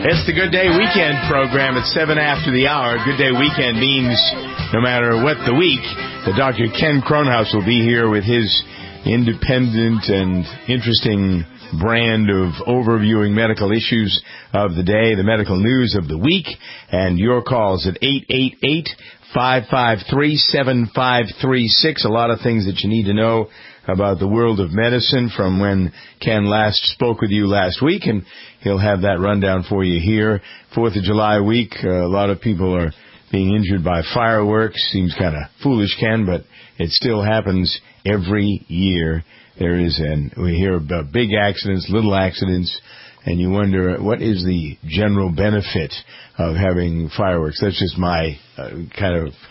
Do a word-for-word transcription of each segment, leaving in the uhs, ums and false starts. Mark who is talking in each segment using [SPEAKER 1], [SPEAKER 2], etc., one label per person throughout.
[SPEAKER 1] It's the Good Day Weekend program at seven after the hour. Good Day Weekend means no matter what the week, the Doctor Ken Kronhaus will be here with his independent and interesting brand of overviewing medical issues of the day, the medical news of the week, and your calls at eight eight eight, five five three, seven five three six. A lot of things that you need to know about the world of medicine from when Ken last spoke with you last week, and he'll have that rundown for you here. Fourth of July week, uh, a lot of people are being injured by fireworks. Seems kind of foolish, Ken, but it still happens every year. There is, and we hear about big accidents, little accidents, and you wonder, what is the general benefit of having fireworks? That's just my uh, kind of...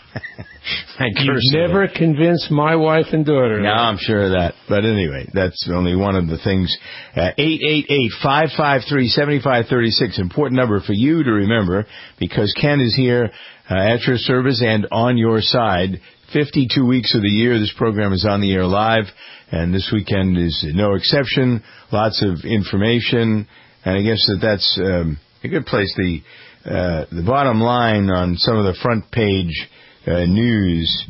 [SPEAKER 1] my
[SPEAKER 2] You've never convinced my wife and daughter.
[SPEAKER 1] No, I'm sure of that. But anyway, that's only one of the things. Uh, eight eight eight, five five three, seven five three six. Important number for you to remember, because Ken is here uh, at your service and on your side. fifty-two weeks of the year, this program is on the air live, and this weekend is no exception. Lots of information, and I guess that that's um, a good place. The uh, the bottom line on some of the front page uh, news,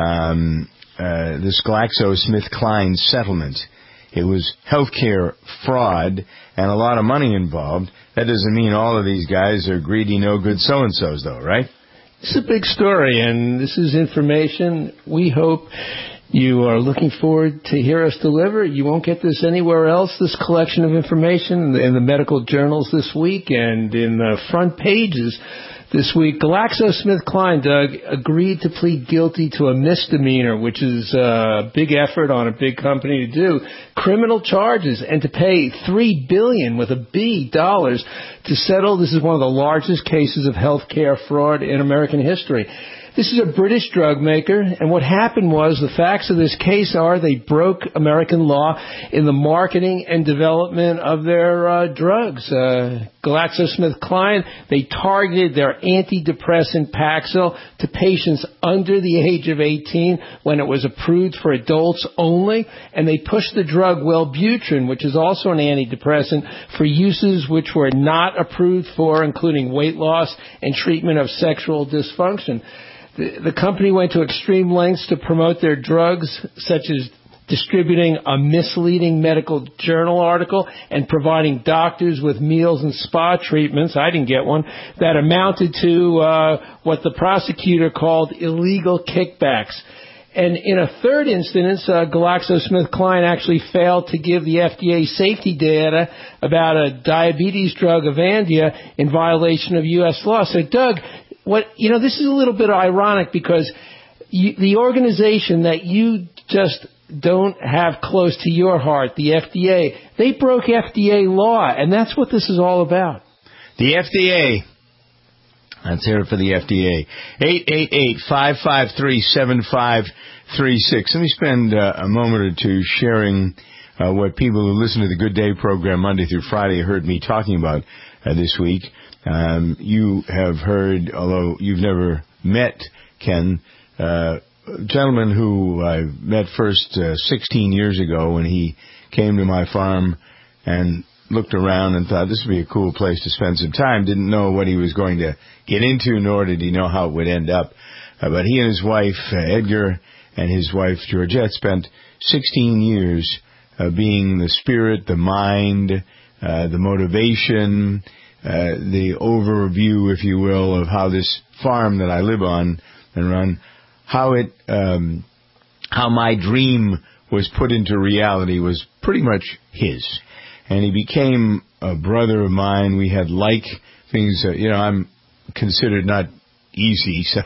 [SPEAKER 1] um, uh, this GlaxoSmithKline settlement. It was healthcare fraud and a lot of money involved. That doesn't mean all of these guys are greedy, no-good so-and-sos, though, right?
[SPEAKER 2] It's a big story, and this is information we hope you are looking forward to hear us deliver. You won't get this anywhere else, this collection of information in the, in the medical journals this week and in the front pages this week. GlaxoSmithKline, Doug, agreed to plead guilty to a misdemeanor, which is a big effort on a big company to do, criminal charges, and to pay three billion dollars with a B dollars to settle. This is one of the largest cases of healthcare fraud in American history. This is a British drug maker, and what happened was, the facts of this case are they broke American law in the marketing and development of their uh, drugs. Uh, GlaxoSmithKline, they targeted their antidepressant Paxil to patients under the age of eighteen when it was approved for adults only, and they pushed the drug Wellbutrin, which is also an antidepressant, for uses which were not approved for, including weight loss and treatment of sexual dysfunction. The company went to extreme lengths to promote their drugs, such as distributing a misleading medical journal article and providing doctors with meals and spa treatments, I didn't get one, that amounted to uh, what the prosecutor called illegal kickbacks. And in a third instance, uh, GlaxoSmithKline actually failed to give the F D A safety data about a diabetes drug, Avandia, in violation of U S law. So, Doug, What you know, this is a little bit ironic because you, the organization that you just don't have close to your heart, the F D A, they broke F D A law, and that's what this is all about.
[SPEAKER 1] The F D A. Let's hear it for the F D A. eight eight eight, five five three, seven five three six. Let me spend uh, a moment or two sharing uh, what people who listen to the Good Day program Monday through Friday heard me talking about uh, this week. Um, you have heard, although you've never met Ken, uh, a gentleman who I met first uh, sixteen years ago when he came to my farm and looked around and thought this would be a cool place to spend some time. Didn't know what he was going to get into, nor did he know how it would end up. Uh, but he and his wife, uh, Edgar, and his wife, Georgette, spent sixteen years uh, being the spirit, the mind, uh, the motivation, Uh, the overview, if you will, of how this farm that I live on and run, how it, um, how my dream was put into reality was pretty much his. And he became a brother of mine. We had like things, uh, you know, I'm considered not easy, so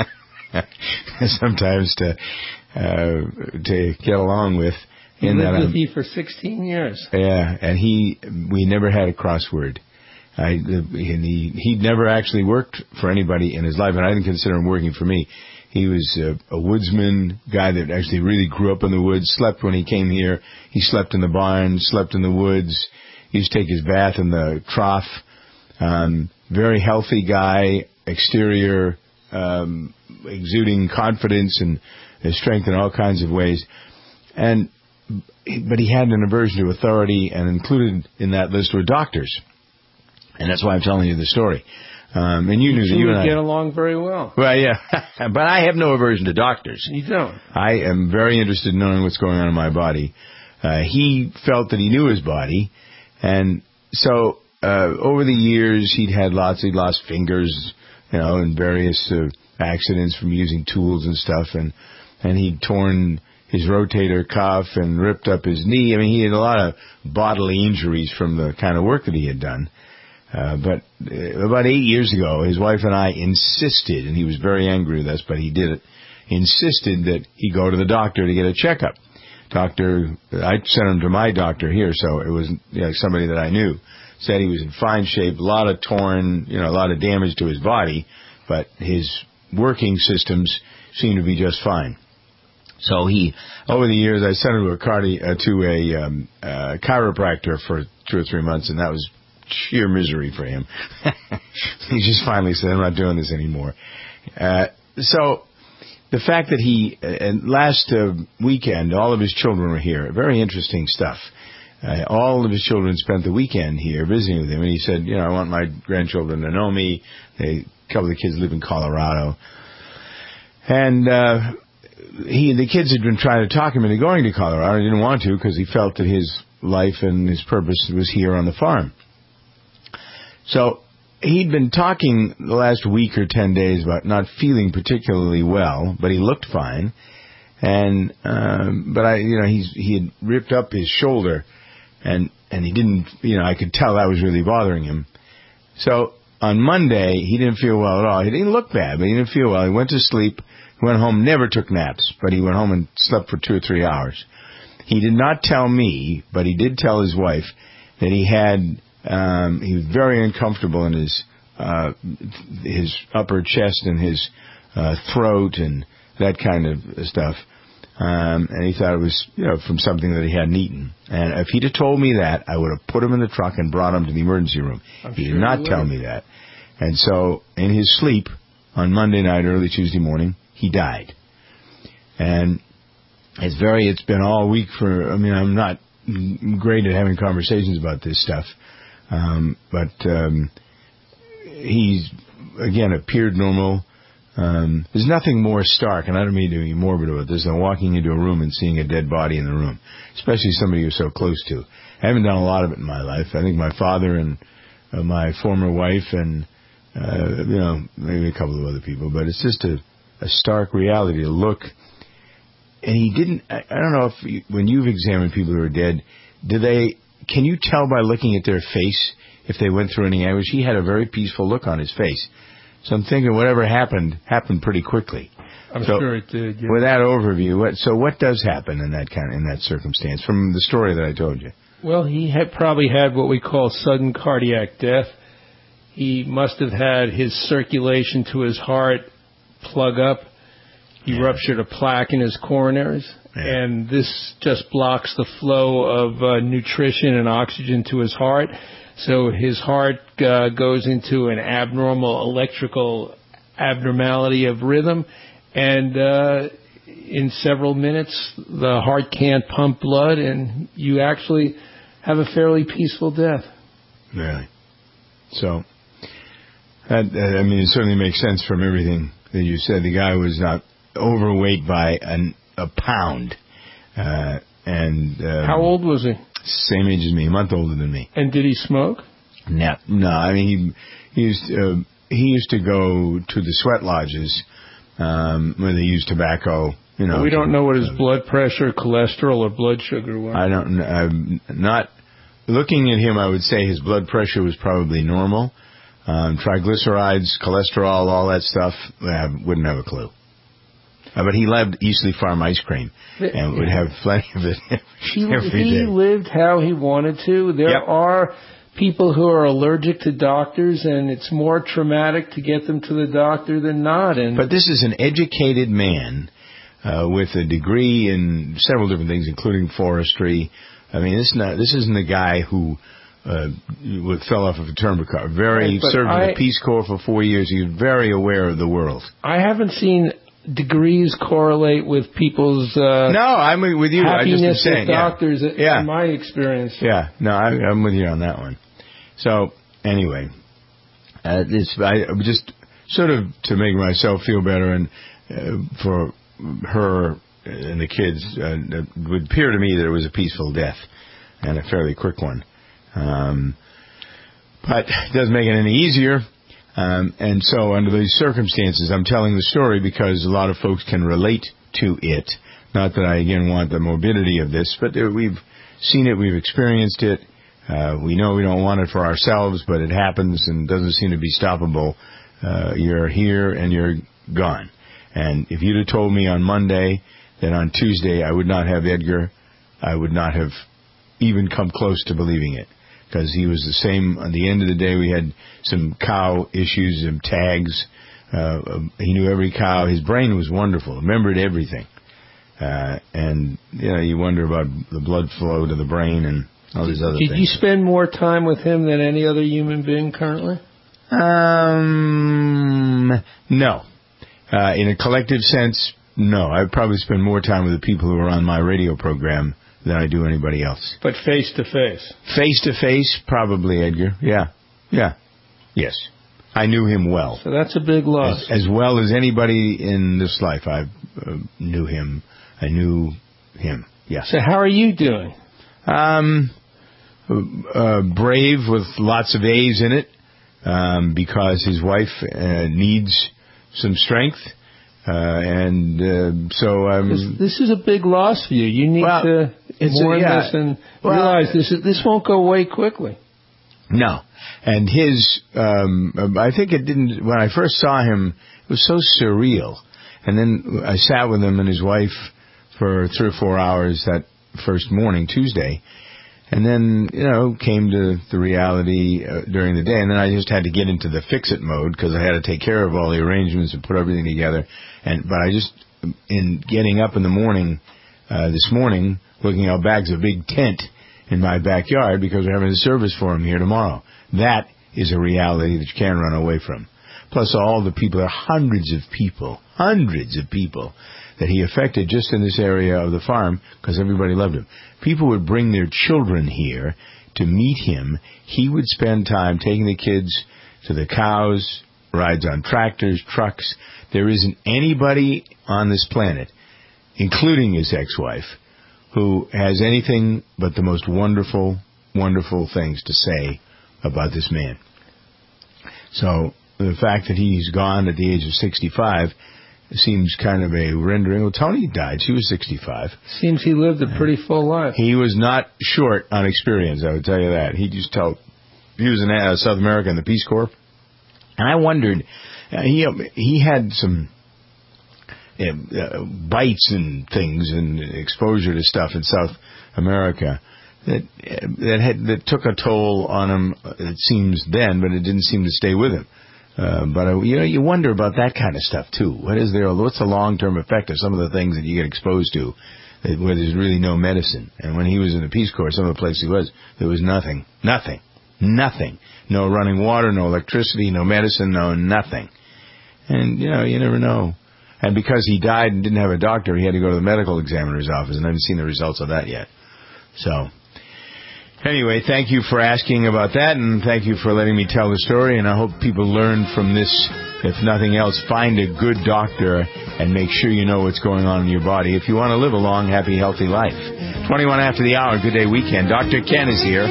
[SPEAKER 1] sometimes to, uh, to get along with.
[SPEAKER 2] He lived with you for sixteen years.
[SPEAKER 1] Yeah, and he, we never had a crossword. I, and he, he'd never actually worked for anybody in his life, and I didn't consider him working for me. He was a, a woodsman, guy that actually really grew up in the woods, slept when he came here. He slept in the barn, slept in the woods. He used to take his bath in the trough. Um, very healthy guy, exterior, um, exuding confidence and, and strength in all kinds of ways. And but he had an aversion to authority, and included in that list were doctors. And that's why I'm telling you the story. Um, and you knew that you and I
[SPEAKER 2] get along very well.
[SPEAKER 1] Well, yeah, but I have no aversion to doctors.
[SPEAKER 2] You don't.
[SPEAKER 1] I am very interested in knowing what's going on in my body. Uh, he felt that he knew his body, and so uh, over the years he'd had lots. He'd lost fingers, you know, in various uh, accidents from using tools and stuff, and and he'd torn his rotator cuff and ripped up his knee. I mean, he had a lot of bodily injuries from the kind of work that he had done. Uh, but uh, about eight years ago, his wife and I insisted, and he was very angry with us, but he did it, insisted that he go to the doctor to get a checkup. Doctor, I sent him to my doctor here, so it was you know, somebody that I knew, said he was in fine shape, a lot of torn, you know, a lot of damage to his body, but his working systems seemed to be just fine. So he, over the years, I sent him to a, cardi, uh, to a um, uh, chiropractor for two or three months, and that was sheer misery for him. He just finally said, I'm not doing this anymore. Uh, so the fact that he, uh, last uh, weekend, all of his children were here. Very interesting stuff. Uh, all of his children spent the weekend here visiting with him, and he said, you know, I want my grandchildren to know me. They, a couple of the kids live in Colorado. And uh, he, the kids had been trying to talk him into going to Colorado. He didn't want to because he felt that his life and his purpose was here on the farm. So he'd been talking the last week or ten days about not feeling particularly well, but he looked fine. And um, but I, you know, he's he had ripped up his shoulder, and and he didn't, you know, I could tell that was really bothering him. So on Monday he didn't feel well at all. He didn't look bad, but he didn't feel well. He went to sleep, went home, never took naps, but he went home and slept for two or three hours. He did not tell me, but he did tell his wife that he had. Um, he was very uncomfortable in his uh, his upper chest and his uh, throat and that kind of stuff. Um, and he thought it was, you know, from something that he hadn't eaten. And if he'd have told me that, I would have put him in the truck and brought him to the emergency room.
[SPEAKER 2] I'm
[SPEAKER 1] he
[SPEAKER 2] sure
[SPEAKER 1] did not
[SPEAKER 2] you
[SPEAKER 1] tell
[SPEAKER 2] would.
[SPEAKER 1] me that. And so in his sleep on Monday night, early Tuesday morning, he died. And it's very, it's been all week for, I mean, I'm not great at having conversations about this stuff. Um, but um, he's, again, appeared normal. Um, there's nothing more stark, and I don't mean to be morbid about this, than walking into a room and seeing a dead body in the room, especially somebody you're so close to. I haven't done a lot of it in my life. I think my father and uh, my former wife and, uh, you know, maybe a couple of other people, but it's just a, a stark reality to look. And he didn't, I, I don't know if, you, when you've examined people who are dead, do they... Can you tell by looking at their face if they went through any anguish? He had a very peaceful look on his face. So I'm thinking whatever happened, happened pretty quickly.
[SPEAKER 2] I'm
[SPEAKER 1] so
[SPEAKER 2] sure it did. Yeah.
[SPEAKER 1] With that overview, what, so what does happen in that kind of, in that circumstance from the story that I told you?
[SPEAKER 2] Well, he had probably had what we call sudden cardiac death. He must have had his circulation to his heart plug up. He yeah. ruptured a plaque in his coronaries. Yeah. And this just blocks the flow of uh, nutrition and oxygen to his heart. So his heart uh, goes into an abnormal electrical abnormality of rhythm. And uh, in several minutes, the heart can't pump blood, and you actually have a fairly peaceful death.
[SPEAKER 1] Really? So, that, I mean, it certainly makes sense from everything that you said. The guy was not overweight by an a pound. Uh, and um,
[SPEAKER 2] how old was he?
[SPEAKER 1] Same age as me, a month older than me.
[SPEAKER 2] And did he smoke?
[SPEAKER 1] No, no. I mean, he, he used uh, he used to go to the sweat lodges um, where they use tobacco. You know,
[SPEAKER 2] well, we don't
[SPEAKER 1] to,
[SPEAKER 2] know what his
[SPEAKER 1] uh,
[SPEAKER 2] blood pressure, cholesterol, or blood sugar was.
[SPEAKER 1] I don't. I'm not looking at him. I would say his blood pressure was probably normal. Um, triglycerides, cholesterol, all that stuff. I wouldn't have a clue. Uh, but he loved Eastleigh Farm ice cream and would have plenty of it
[SPEAKER 2] he,
[SPEAKER 1] every
[SPEAKER 2] he
[SPEAKER 1] day.
[SPEAKER 2] lived how he wanted to. There
[SPEAKER 1] yep.
[SPEAKER 2] are people who are allergic to doctors, and it's more traumatic to get them to the doctor than not. And
[SPEAKER 1] But this is an educated man uh, with a degree in several different things, including forestry. I mean, this, not, this isn't a guy who uh, fell off of a turnpike car. Very
[SPEAKER 2] right,
[SPEAKER 1] served
[SPEAKER 2] I,
[SPEAKER 1] in the Peace Corps for four years. He was very aware of the world.
[SPEAKER 2] I haven't seen degrees correlate with people's uh,
[SPEAKER 1] no, I'm with you.
[SPEAKER 2] happiness
[SPEAKER 1] I just saying,
[SPEAKER 2] with doctors,
[SPEAKER 1] yeah.
[SPEAKER 2] in
[SPEAKER 1] yeah.
[SPEAKER 2] my experience.
[SPEAKER 1] Yeah, no, I, I'm with you on that one. So, anyway, uh, it's I just sort of to make myself feel better and uh, for her and the kids, uh, it would appear to me that it was a peaceful death and a fairly quick one. Um, but it doesn't make it any easier. Um, and so under these circumstances, I'm telling the story because a lot of folks can relate to it. Not that I, again, want the morbidity of this, but uh, we've seen it, we've experienced it. Uh, we know we don't want it for ourselves, but it happens and doesn't seem to be stoppable. Uh, you're here and you're gone. And if you'd have told me on Monday that on Tuesday I would not have Edgar, I would not have even come close to believing it. Because he was the same. At the end of the day, we had some cow issues, some tags. Uh, he knew every cow. His brain was wonderful. Remembered everything. Uh, and, you know, you wonder about the blood flow to the brain and all these other
[SPEAKER 2] Did
[SPEAKER 1] things.
[SPEAKER 2] Did you spend more time with him than any other human being currently?
[SPEAKER 1] Um, no. Uh, in a collective sense, no. I probably spend more time with the people who are on my radio program than I do anybody else.
[SPEAKER 2] But face to face?
[SPEAKER 1] Face to face, probably, Edgar. Yeah. Yeah. Yes. I knew him well.
[SPEAKER 2] So that's a big loss.
[SPEAKER 1] As, as well as anybody in this life, I uh, knew him. I knew him. Yeah.
[SPEAKER 2] So how are you doing?
[SPEAKER 1] Um, uh, brave with lots of A's in it, um, because his wife uh, needs some strength. Uh, and uh, so um,
[SPEAKER 2] this, this is a big loss for you. You need
[SPEAKER 1] well,
[SPEAKER 2] to mourn
[SPEAKER 1] a, yeah.
[SPEAKER 2] this and
[SPEAKER 1] well,
[SPEAKER 2] realize this is, this won't go away quickly.
[SPEAKER 1] No, and his um, I think it didn't. When I first saw him, it was so surreal. And then I sat with him and his wife for three or four hours that first morning, Tuesday. And then, you know, came to the reality uh, during the day. And then I just had to get into the fix-it mode because I had to take care of all the arrangements and put everything together. And But I just, in getting up in the morning, uh, this morning, looking out back, there's a big tent in my backyard because we're having a service for him here tomorrow. That is a reality that you can't run away from. Plus all the people, there are hundreds of people, hundreds of people that he affected just in this area of the farm because everybody loved him. People would bring their children here to meet him. He would spend time taking the kids to the cows, rides on tractors, trucks. There isn't anybody on this planet, including his ex-wife, who has anything but the most wonderful, wonderful things to say about this man. So the fact that he's gone at the age of sixty-five seems kind of a rendering. Well, Tony died. She was sixty-five.
[SPEAKER 2] Seems he lived a pretty full life.
[SPEAKER 1] He was not short on experience, I would tell you that. He just told, he was in uh, South America in the Peace Corps. And I wondered, uh, he he had some uh, bites and things and exposure to stuff in South America that that had that took a toll on him, it seems then, but it didn't seem to stay with him. Uh, but, uh, you know, you wonder about that kind of stuff, too. What is there? What's the long-term effect of some of the things that you get exposed to that, where there's really no medicine? And when he was in the Peace Corps, some of the places he was, there was nothing. Nothing. Nothing. No running water, no electricity, no medicine, no nothing. And, you know, you never know. And because he died and didn't have a doctor, he had to go to the medical examiner's office, and I haven't seen the results of that yet. So anyway, thank you for asking about that, and thank you for letting me tell the story, and I hope people learn from this. If nothing else, find a good doctor and make sure you know what's going on in your body if you want to live a long, happy, healthy life. twenty-one after the hour, Good Day Weekend. Doctor Ken is here.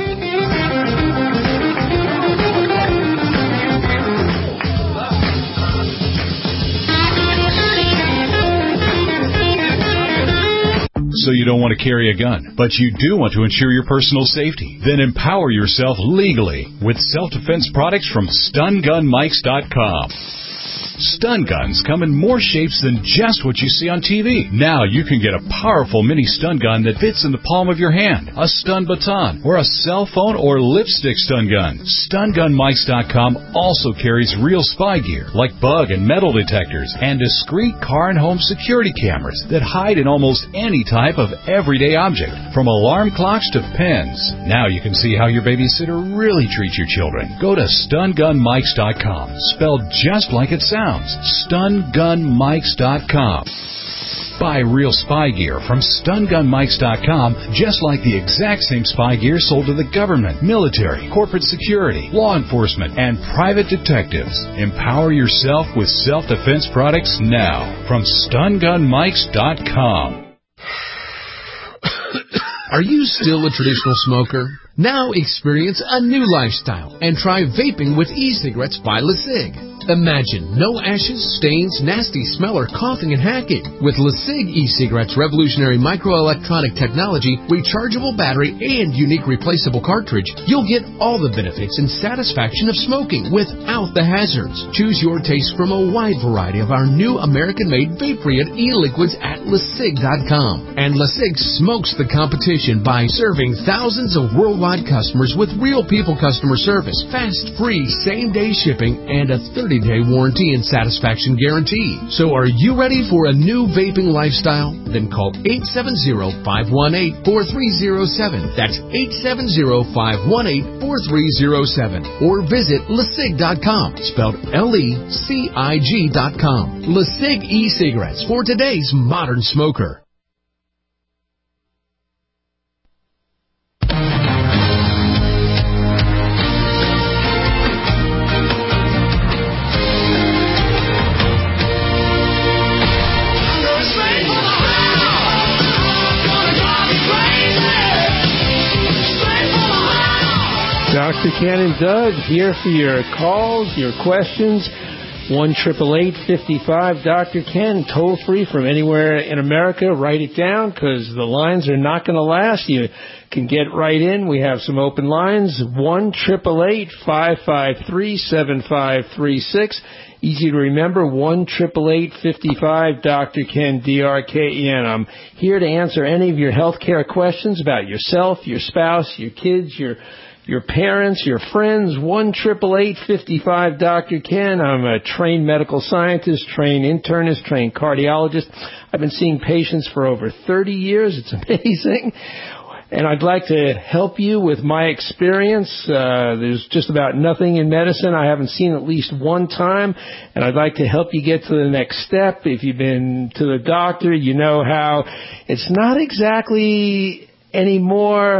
[SPEAKER 3] So you don't want to carry a gun, but you do want to ensure your personal safety. Then empower yourself legally with self-defense products from stun gun mics dot com. Stun guns come in more shapes than just what you see on T V. Now you can get a powerful mini stun gun that fits in the palm of your hand, a stun baton, or a cell phone or lipstick stun gun. stun gun mics dot com also carries real spy gear like bug and metal detectors and discreet car and home security cameras that hide in almost any type of everyday object, from alarm clocks to pens. Now you can see how your babysitter really treats your children. Go to stun gun mics dot com, spelled just like it sounds. stun gun mics dot com. Buy real spy gear from stun gun mics dot com, just like the exact same spy gear sold to the government, military, corporate security, law enforcement, and private detectives. Empower yourself with self-defense products now from stun gun mics dot com.
[SPEAKER 4] Are you still a traditional smoker? Now experience a new lifestyle and try vaping with e-cigarettes by LeSig. Imagine no ashes, stains, nasty smell, or coughing and hacking. With LeSig e-cigarettes' revolutionary microelectronic technology, rechargeable battery, and unique replaceable cartridge, you'll get all the benefits and satisfaction of smoking without the hazards. Choose your taste from a wide variety of our new American-made Vaporeon e-liquids at LeSig dot com. And LeSig smokes the competition by serving thousands of worldwide customers with real people customer service, fast, free, same-day shipping, and a thirty-day warranty and satisfaction guarantee. So are you ready for a new vaping lifestyle? Then call eight seven zero, five one eight, four three zero seven. That's eight seven zero, five one eight, four three zero seven. Or visit LeSig dot com, spelled L E C I G dot com. LeSig e-cigarettes for today's modern smoker.
[SPEAKER 2] Doctor Ken and Doug here for your calls, your questions. one eight eight eight, five five, Doctor Ken, toll free from anywhere in America. Write it down because the lines are not going to last. You can get right in. We have some open lines. one eight eight eight, five five three, seven five three six. Easy to remember, one eight eight eight, five five, Doctor Ken, D R K E N. I'm here to answer any of your health care questions about yourself, your spouse, your kids, your your parents, your friends. one eight eight eight, five five, Doctor Ken. I'm a trained medical scientist, trained internist, trained cardiologist. I've been seeing patients for over thirty years. It's amazing. And I'd like to help you with my experience. Uh, there's just about nothing in medicine I haven't seen at least one time, and I'd like to help you get to the next step. If you've been to the doctor, you know how it's not exactly anymore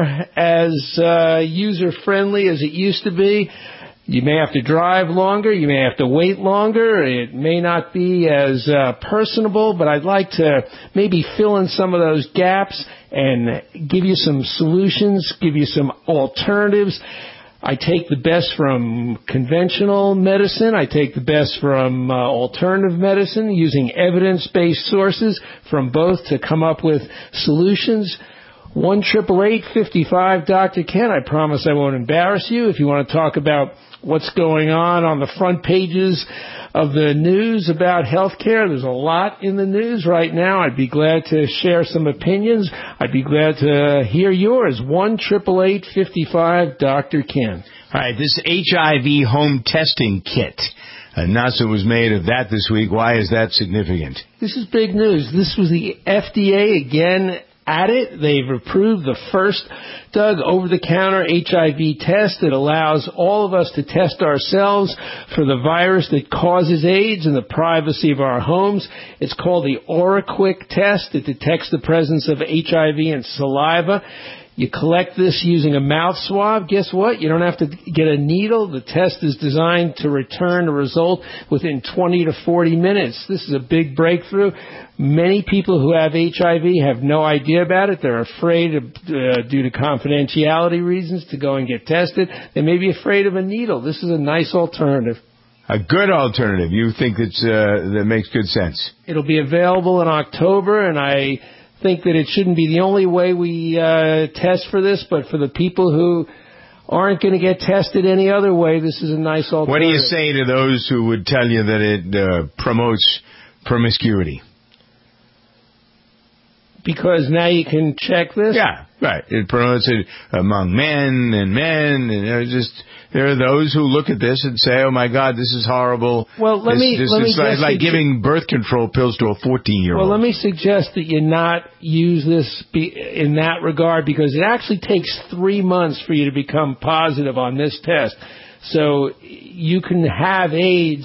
[SPEAKER 2] as uh, user-friendly as it used to be. You may have to drive longer. You may have to wait longer. It may not be as uh, personable, but I'd like to maybe fill in some of those gaps and give you some solutions, give you some alternatives. I take the best from conventional medicine. I take the best from uh, alternative medicine, using evidence-based sources from both to come up with solutions. one eight eight eight, five five, Doctor Ken. I promise I won't embarrass you. If you want to talk about what's going on on the front pages of the news about healthcare, there's a lot in the news right now. I'd be glad to share some opinions. I'd be glad to hear yours. one eight eight eight, five five, Doctor Ken.
[SPEAKER 1] All right, this H I V home testing kit. Announcement was made of that this week. Why is that significant?
[SPEAKER 2] This is big news. This was the F D A again at it. They've approved the first, Doug, over-the-counter H I V test that allows all of us to test ourselves for the virus that causes AIDS in the privacy of our homes. It's called the OraQuick test. It detects the presence of H I V in saliva. You collect this using a mouth swab. Guess what? You don't have to get a needle. The test is designed to return a result within twenty to forty minutes. This is a big breakthrough. Many people who have H I V have no idea about it. They're afraid, of, uh, due to confidentiality reasons, to go and get tested. They may be afraid of a needle. This is a nice alternative.
[SPEAKER 1] A good alternative. You think it's, uh, that makes good sense?
[SPEAKER 2] It'll be available in October, and I think that it shouldn't be the only way we uh, test for this, but for the people who aren't going to get tested any other way, this is a nice alternative.
[SPEAKER 1] What do you say to those who would tell you that it uh, promotes promiscuity?
[SPEAKER 2] Because now you can check this?
[SPEAKER 1] Yeah, right. It promotes it among men and men, and there's just there are those who look at this and say, "Oh my God, this is horrible."
[SPEAKER 2] Well, let
[SPEAKER 1] this,
[SPEAKER 2] me
[SPEAKER 1] this
[SPEAKER 2] let
[SPEAKER 1] is
[SPEAKER 2] me
[SPEAKER 1] like, like giving birth control pills to a fourteen-year-old.
[SPEAKER 2] Well, let me suggest that you not use this be, in that regard, because it actually takes three months for you to become positive on this test. So you can have AIDS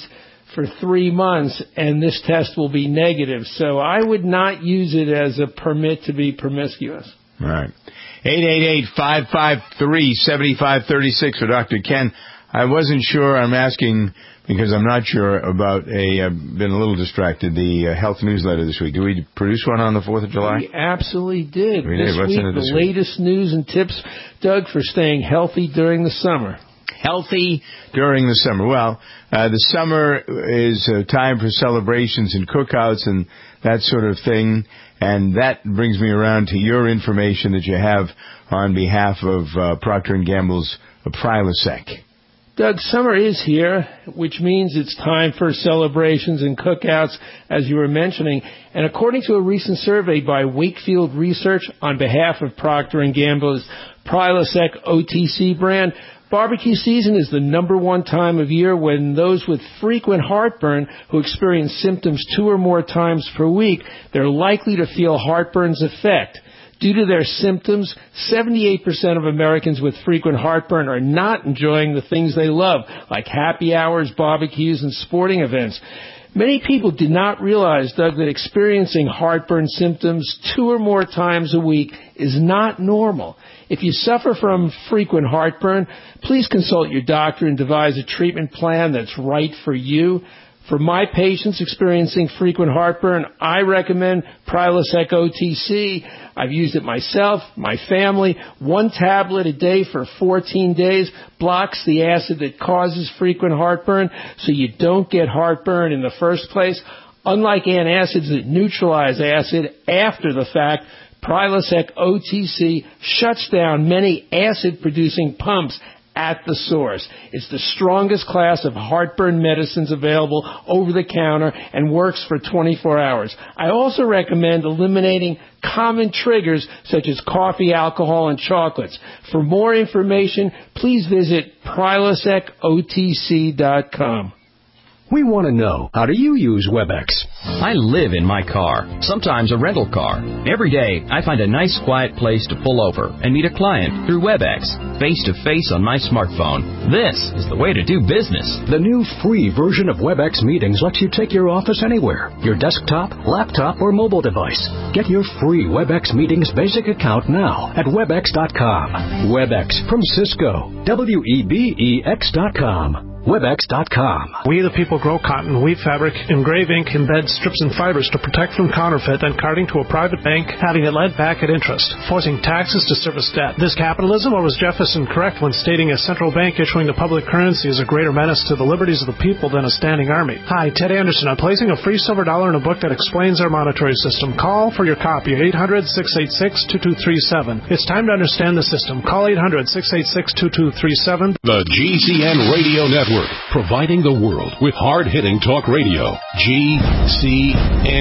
[SPEAKER 2] for three months, and this test will be negative. So I would not use it as a permit to be promiscuous.
[SPEAKER 1] All right. eight eight eight, five five three, seven five three six for Doctor Ken. I wasn't sure. I'm asking because I'm not sure about a, I've been a little distracted, the uh, health newsletter this week. Did we produce one on the fourth of July?
[SPEAKER 2] We absolutely did.
[SPEAKER 1] We
[SPEAKER 2] this
[SPEAKER 1] did. What's
[SPEAKER 2] week,
[SPEAKER 1] in it this
[SPEAKER 2] the
[SPEAKER 1] week?
[SPEAKER 2] latest news and tips, Doug, for staying healthy during the summer.
[SPEAKER 1] Healthy during the summer. Well, uh, the summer is a time for celebrations and cookouts and that sort of thing. And that brings me around to your information that you have on behalf of uh, Procter and Gamble's Prilosec.
[SPEAKER 2] Doug, summer is here, which means it's time for celebrations and cookouts, as you were mentioning. And according to a recent survey by Wakefield Research on behalf of Procter and Gamble's Prilosec O T C brand, barbecue season is the number one time of year when those with frequent heartburn who experience symptoms two or more times per week, they're likely to feel heartburn's effect. Due to their symptoms, seventy-eight percent of Americans with frequent heartburn are not enjoying the things they love, like happy hours, barbecues, and sporting events. Many people did not realize, Doug, that experiencing heartburn symptoms two or more times a week is not normal. If you suffer from frequent heartburn, please consult your doctor and devise a treatment plan that's right for you. For my patients experiencing frequent heartburn, I recommend Prilosec O T C. I've used it myself, my family. One tablet a day for fourteen days blocks the acid that causes frequent heartburn, so you don't get heartburn in the first place. Unlike antacids that neutralize acid after the fact, Prilosec O T C shuts down many acid-producing pumps at the source. It's the strongest class of heartburn medicines available over the counter and works for twenty-four hours. I also recommend eliminating common triggers such as coffee, alcohol, and chocolates. For more information, please visit Prilosec O T C dot com.
[SPEAKER 5] We want to know, how do you use WebEx?
[SPEAKER 6] I live in my car, sometimes a rental car. Every day, I find a nice quiet place to pull over and meet a client through WebEx, face-to-face on my smartphone. This is the way to do business.
[SPEAKER 5] The new free version of WebEx Meetings lets you take your office anywhere, your desktop, laptop, or mobile device. Get your free WebEx Meetings basic account now at webex dot com. WebEx from Cisco. W E B E X dot com. webex dot com.
[SPEAKER 7] We the people grow cotton, weave fabric, engrave ink, embed strips and fibers to protect from counterfeit and carting to a private bank, having it led back at interest, forcing taxes to service debt. This capitalism, or was Jefferson correct when stating a central bank issuing the public currency is a greater menace to the liberties of the people than a standing army? Hi, Ted Anderson. I'm placing a free silver dollar in a book that explains our monetary system. Call for your copy at eight hundred, six eight six, two two three seven. It's time to understand the system. Call eight hundred, six eight six, two two three seven.
[SPEAKER 3] The G C N Radio Network, providing the world with hard-hitting talk radio. G C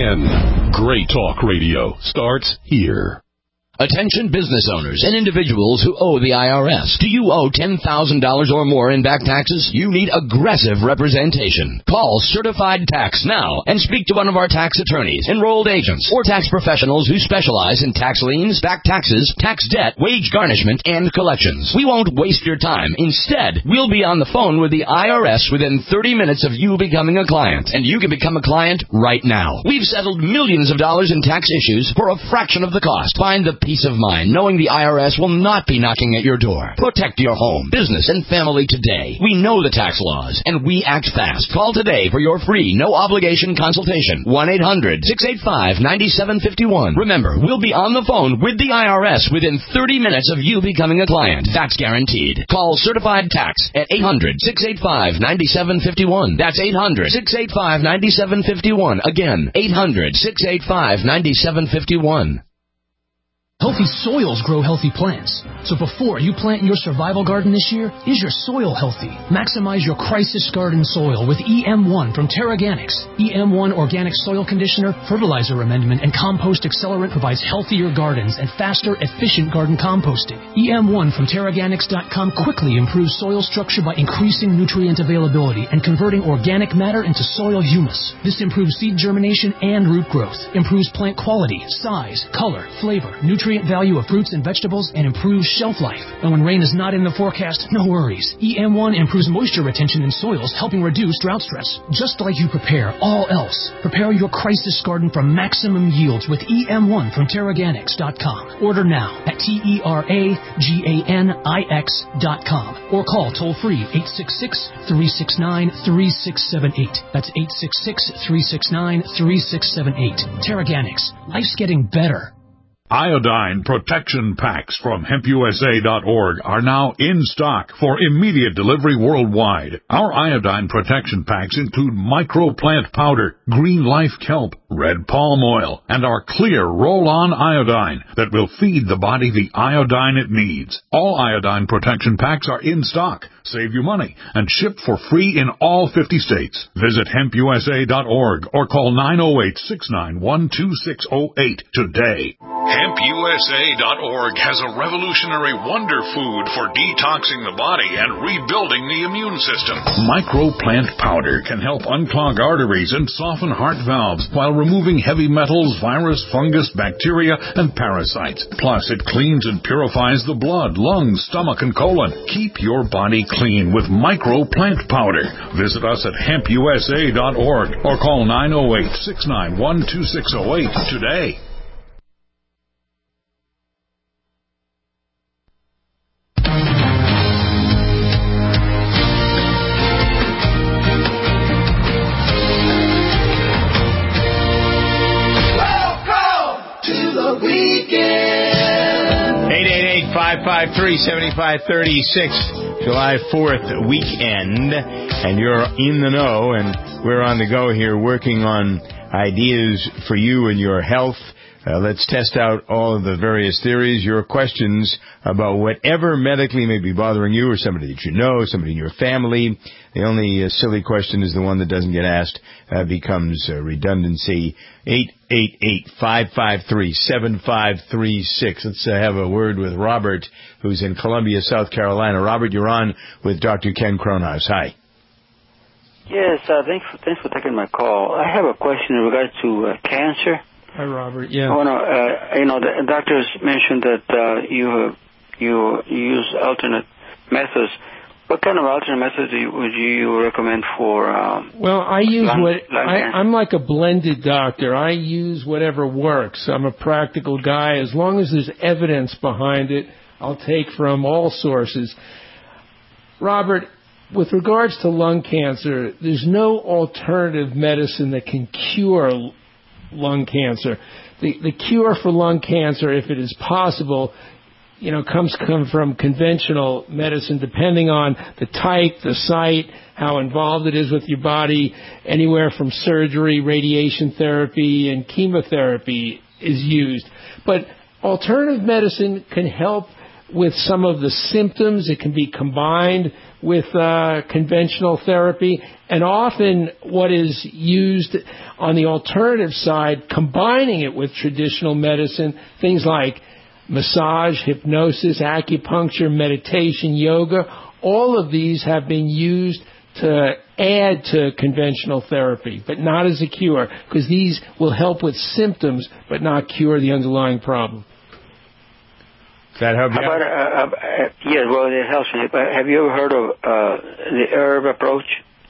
[SPEAKER 3] N. Great talk radio starts here.
[SPEAKER 6] Attention business owners and individuals who owe the I R S. Do you owe ten thousand dollars or more in back taxes? You need aggressive representation. Call Certified Tax now and speak to one of our tax attorneys, enrolled agents, or tax professionals who specialize in tax liens, back taxes, tax debt, wage garnishment, and collections. We won't waste your time. Instead, we'll be on the phone with the I R S within thirty minutes of you becoming a client, and you can become a client right now. We've settled millions of dollars in tax issues for a fraction of the cost. Find the peace of mind knowing the I R S will not be knocking at your door. Protect your home, business, and family today. We know the tax laws, and we act fast. Call today for your free, no-obligation consultation. one eight hundred, six eight five, nine seven five one. Remember, we'll be on the phone with the I R S within thirty minutes of you becoming a client. That's guaranteed. Call Certified Tax at eight hundred, six eight five, nine seven five one. That's eight hundred, six eight five, nine seven five one. Again, eight hundred, six eight five, nine seven five one.
[SPEAKER 8] Healthy soils grow healthy plants. So before you plant your survival garden this year, is your soil healthy? Maximize your crisis garden soil with E M one from Terraganics. E M one Organic Soil Conditioner, Fertilizer Amendment, and Compost Accelerant provides healthier gardens and faster, efficient garden composting. E M one from Terraganics dot com quickly improves soil structure by increasing nutrient availability and converting organic matter into soil humus. This improves seed germination and root growth, improves plant quality, size, color, flavor, nutrient nutrient value of fruits and vegetables and improves shelf life. And when rain is not in the forecast, no worries. E M one improves moisture retention in soils, helping reduce drought stress. Just like you prepare all else, prepare your crisis garden for maximum yields with E M one from Terraganics dot com. Order now at T E R A G A N I X dot com or call toll-free eight six six, three six nine, three six seven eight. That's eight six six, three six nine, three six seven eight. Terraganics. Life's getting better.
[SPEAKER 9] Iodine protection packs from hemp U S A dot org are now in stock for immediate delivery worldwide. Our iodine protection packs include microplant powder, green life kelp, red palm oil, and our clear roll-on iodine that will feed the body the iodine it needs. All iodine protection packs are in stock. Save you money and ship for free in all fifty states. Visit hemp U S A dot org or call nine oh eight, six nine one, two six oh eight today. hemp U S A dot org has a revolutionary wonder food for detoxing the body and rebuilding the immune system. Microplant powder can help unclog arteries and soften heart valves while removing heavy metals, virus, fungus, bacteria, and parasites. Plus, it cleans and purifies the blood, lungs, stomach, and colon. Keep your body clean with Microplant powder. Visit us at hemp U S A dot org or call nine oh eight, six nine one, two six oh eight today.
[SPEAKER 1] five five three, seven five three six, July fourth weekend, and you're in the know, and we're on the go here working on ideas for you and your health. Uh, let's test out all of the various theories, your questions about whatever medically may be bothering you or somebody that you know, somebody in your family. The only uh, silly question is the one that doesn't get asked, uh, becomes uh, redundancy. eight eight eight, five five three, seven five three six. Let's uh, have a word with Robert, who's in Columbia, South Carolina. Robert, you're on with Doctor Ken Cronhaus. Hi.
[SPEAKER 10] Yes, uh, thanks, for, thanks for taking my call. I have a question in regards to uh, cancer.
[SPEAKER 2] Hi, Robert. Yeah.
[SPEAKER 10] Oh, no, uh, you know, the doctors mentioned that uh, you uh, you use alternate methods. What kind of alternate methods do you, would you recommend for? Um,
[SPEAKER 2] well, I use
[SPEAKER 10] lung,
[SPEAKER 2] what
[SPEAKER 10] lung
[SPEAKER 2] I,
[SPEAKER 10] cancer?
[SPEAKER 2] I'm like a blended doctor. I use whatever works. I'm a practical guy. As long as there's evidence behind it, I'll take from all sources. Robert, with regards to lung cancer, there's no alternative medicine that can cure lung cancer. The, the cure for lung cancer, if it is possible, you know, comes come from conventional medicine, depending on the type, the site, how involved it is with your body. Anywhere from surgery, radiation therapy, and chemotherapy is used. But alternative medicine can help with some of the symptoms. It can be combined with uh, conventional therapy. And often what is used on the alternative side, combining it with traditional medicine, things like massage, hypnosis, acupuncture, meditation, yoga, all of these have been used to add to conventional therapy, but not as a cure, because these will help with symptoms but not cure the underlying problem.
[SPEAKER 1] Does that help you?
[SPEAKER 10] How about, uh, uh, yeah, well, it helps me. But have you ever heard of uh, the herb approach?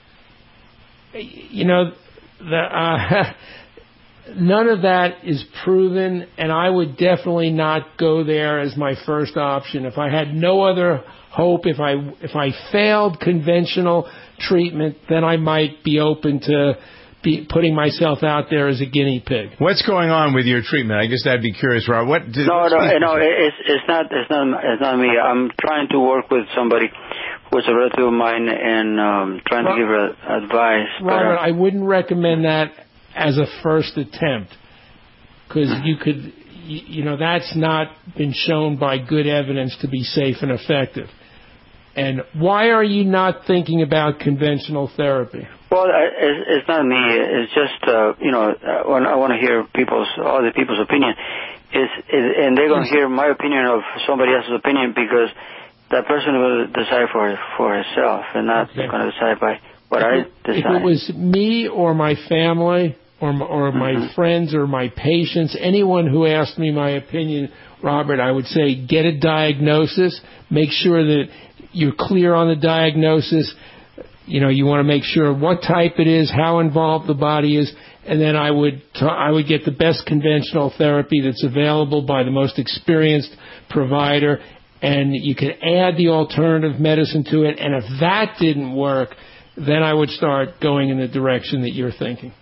[SPEAKER 2] You know, the, uh, none of that is proven, and I would definitely not go there as my first option. If I had no other hope, if I if I failed conventional treatment, then I might be open to be putting myself out there as a guinea pig.
[SPEAKER 1] What's going on with your treatment? I guess I'd be curious, Rob. What? Did,
[SPEAKER 10] no, no, no. It's it's not it's not it's not me. I'm trying to work with somebody who's a relative of mine and um, trying to give her advice.
[SPEAKER 2] Robert,
[SPEAKER 10] but, uh,
[SPEAKER 2] I wouldn't recommend that as a first attempt, because you could, you know, that's not been shown by good evidence to be safe and effective. And why are you not thinking about conventional therapy?
[SPEAKER 10] Well, it's, it's not me. It's just, uh, you know, when I want to hear people's, other people's opinion, is, is and they're going to hear my opinion of somebody else's opinion, because that person will decide for for herself and not okay. going to decide by what
[SPEAKER 2] if
[SPEAKER 10] I
[SPEAKER 2] it,
[SPEAKER 10] decide.
[SPEAKER 2] If it was me or my family or my, or my
[SPEAKER 10] mm-hmm.
[SPEAKER 2] friends or my patients, anyone who asked me my opinion Robert, I would say get a diagnosis. Make sure that you're clear on the diagnosis. You know, you want to make sure what type it is, how involved the body is, and then I would t- I would get the best conventional therapy that's available by the most experienced provider, and you can add the alternative medicine to it. And if that didn't work, then I would start going in the direction that you're thinking.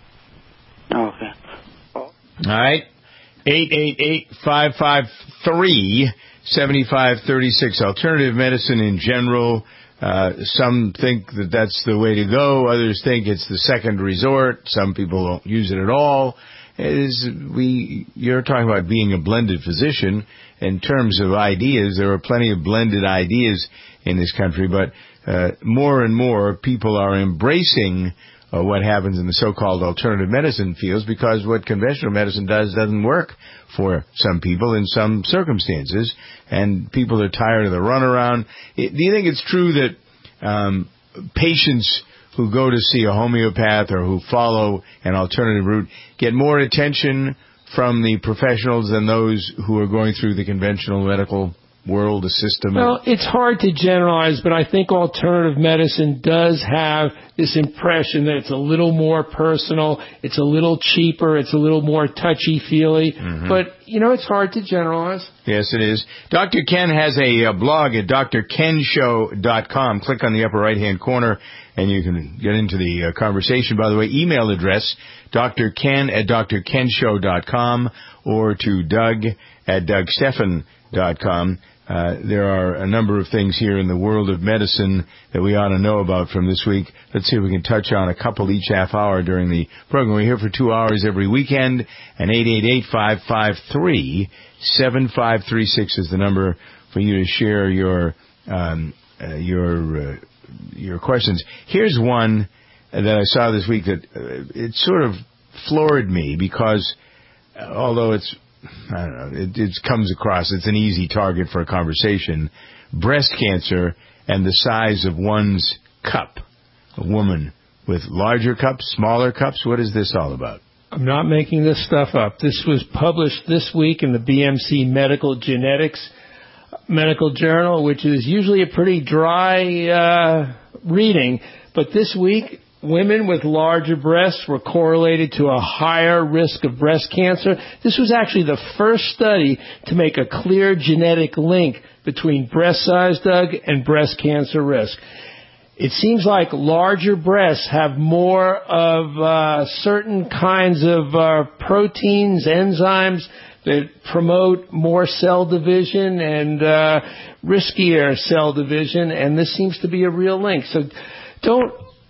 [SPEAKER 10] Okay.
[SPEAKER 1] All right. eight eight eight, five five three, seven five three six. Alternative medicine in general. Uh, some think that that's the way to go. Others think it's the second resort. Some people don't use it at all. It is, we, you're talking about being a blended physician. In terms of ideas, there are plenty of blended ideas in this country, but uh, more and more people are embracing uh, what happens in the so-called alternative medicine fields, because what conventional medicine does doesn't work for some people in some circumstances, and people are tired of the runaround. It, do you think it's true that um, patients who go to see a homeopath or who follow an alternative route get more attention from the professionals than those who are going through the conventional medical world, the system?
[SPEAKER 2] Well, it's hard to generalize, but I think alternative medicine does have this impression that it's a little more personal, it's a little cheaper, it's a little more touchy-feely. Mm-hmm. But, you know, it's hard to generalize.
[SPEAKER 1] Yes, it is. Doctor Ken has a, a blog at D R ken show dot com. Click on the upper right-hand corner, and you can get into the uh, conversation. By the way, email address, drken at D R ken show dot com or to Doug at Doug Stephan dot com. Uh, there are a number of things here in the world of medicine that we ought to know about from this week. Let's see if we can touch on a couple each half hour during the program. We're here for two hours every weekend, and eight eight eight, five five three, seven five three six is the number for you to share your um, uh, your uh, your questions. Here's one that I saw this week that uh, it sort of floored me because, uh, although it's I don't know, it, it comes across, it's an easy target for a conversation. Breast cancer and the size of one's cup. A woman with larger cups, smaller cups, what is this all about?
[SPEAKER 2] I'm not making this stuff up. This was published this week in the B M C Medical Genetics Medical Journal, which is usually a pretty dry uh, reading. But this week, women with larger breasts were correlated to a higher risk of breast cancer. This was actually the first study to make a clear genetic link between breast size, Doug, and breast cancer risk. It seems like larger breasts have more of uh, certain kinds of uh, proteins, enzymes that promote more cell division and uh, riskier cell division, and this seems to be a real link. So don't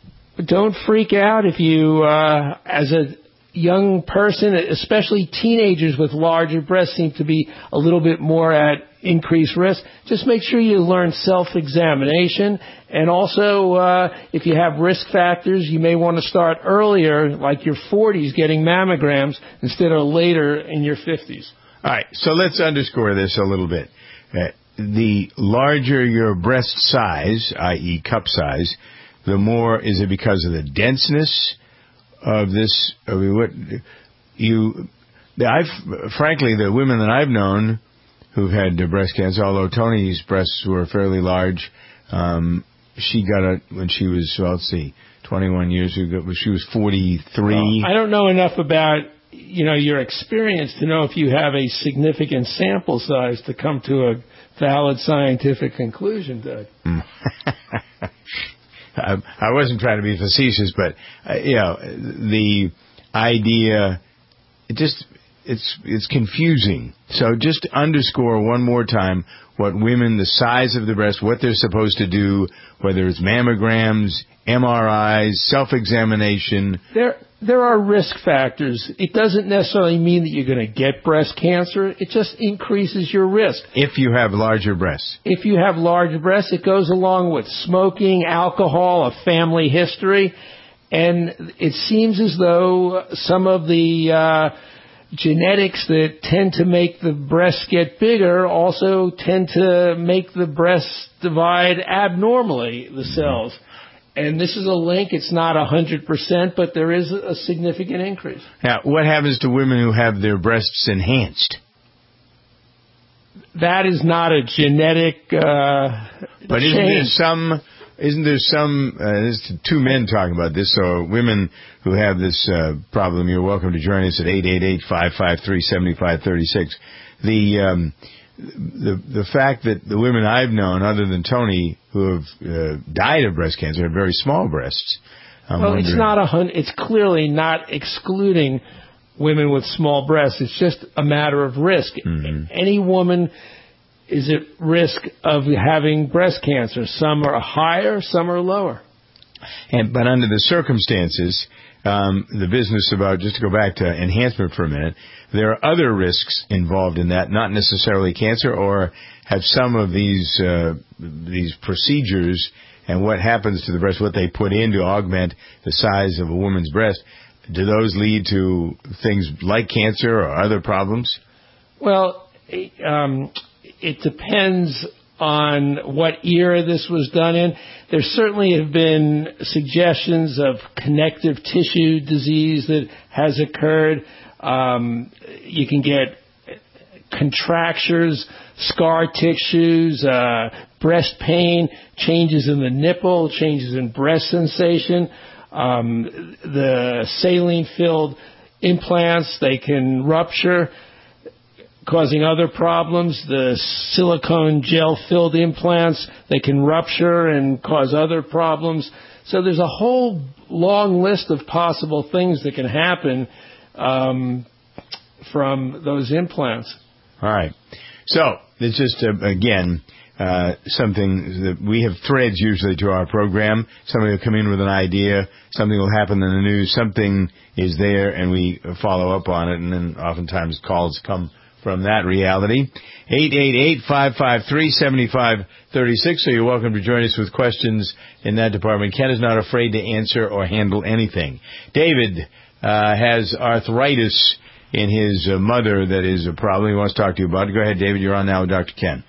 [SPEAKER 2] Don't freak out if you, uh, as a young person, especially teenagers with larger breasts seem to be a little bit more at increased risk. Just make sure you learn self-examination. And also, uh, if you have risk factors, you may want to start earlier, like your forties, getting mammograms instead of later in your fifties.
[SPEAKER 1] All right, so let's underscore this a little bit. Uh, the larger your breast size, that is cup size, the more, is it because of the denseness of this? I mean, what you, I've, frankly, the women that I've known who've had breast cancer, although Tony's breasts were fairly large, um, she got it when she was, well, let's see, twenty-one years ago, she was forty-three.
[SPEAKER 2] Well, I don't know enough about, you know, your experience to know if you have a significant sample size to come to a valid scientific conclusion, Doug.
[SPEAKER 1] I wasn't trying to be facetious, but, uh, you know, the idea, it just, it's, it's confusing. So just underscore one more time what women, the size of the breast, what they're supposed to do, whether it's mammograms, M R Is, self-examination.
[SPEAKER 2] There, there are risk factors. It doesn't necessarily mean that you're going to get breast cancer. It just increases your risk.
[SPEAKER 1] If you have larger breasts.
[SPEAKER 2] If you have larger breasts, it goes along with smoking, alcohol, a family history. And it seems as though some of the uh, genetics that tend to make the breasts get bigger also tend to make the breasts divide abnormally, the cells. And this is a link. It's not one hundred percent, but there is a significant increase.
[SPEAKER 1] Now, what happens to women who have their breasts enhanced?
[SPEAKER 2] that is not a genetic uh,
[SPEAKER 1] But
[SPEAKER 2] change.
[SPEAKER 1] isn't there some... Isn't there some, uh, there's two men talking about this, so women who have this uh, problem, you're welcome to join us at eight eight eight, five five three, seven five three six. The, um, the the fact that the women I've known, other than Tony, who have uh, died of breast cancer, have very small breasts. I'm
[SPEAKER 2] well,
[SPEAKER 1] wondering.
[SPEAKER 2] it's not a hun- it's clearly not excluding women with small breasts. It's just a matter of risk.
[SPEAKER 1] Mm-hmm.
[SPEAKER 2] Any woman is at risk of having breast cancer. Some are higher, some are lower.
[SPEAKER 1] And but under the circumstances, um, the business about, just to go back to enhancement for a minute, there are other risks involved in that, not necessarily cancer, or have some of these uh, these procedures and what happens to the breast, what they put in to augment the size of a woman's breast, do those lead to things like cancer or other problems?
[SPEAKER 2] Well, um, it depends on what era this was done in. There certainly have been suggestions of connective tissue disease that has occurred. Um, you can get contractures, scar tissues, uh, breast pain, changes in the nipple, changes in breast sensation. Um, the saline-filled implants, they can rupture, causing other problems. The silicone gel-filled implants, they can rupture and cause other problems. So there's a whole long list of possible things that can happen um, from those implants.
[SPEAKER 1] All right. So it's just, uh, again, uh, something that we have threads usually to our program. Somebody will come in with an idea. Something will happen in the news. Something is there, and we follow up on it, and then oftentimes calls come from that reality. eight eight eight, five five three, seven five three six. So you're welcome to join us with questions in that department. Ken is not afraid to answer or handle anything. David uh, has arthritis in his uh, mother that is a problem. He wants to talk to you about it. Go ahead, David. You're on now with Doctor Ken.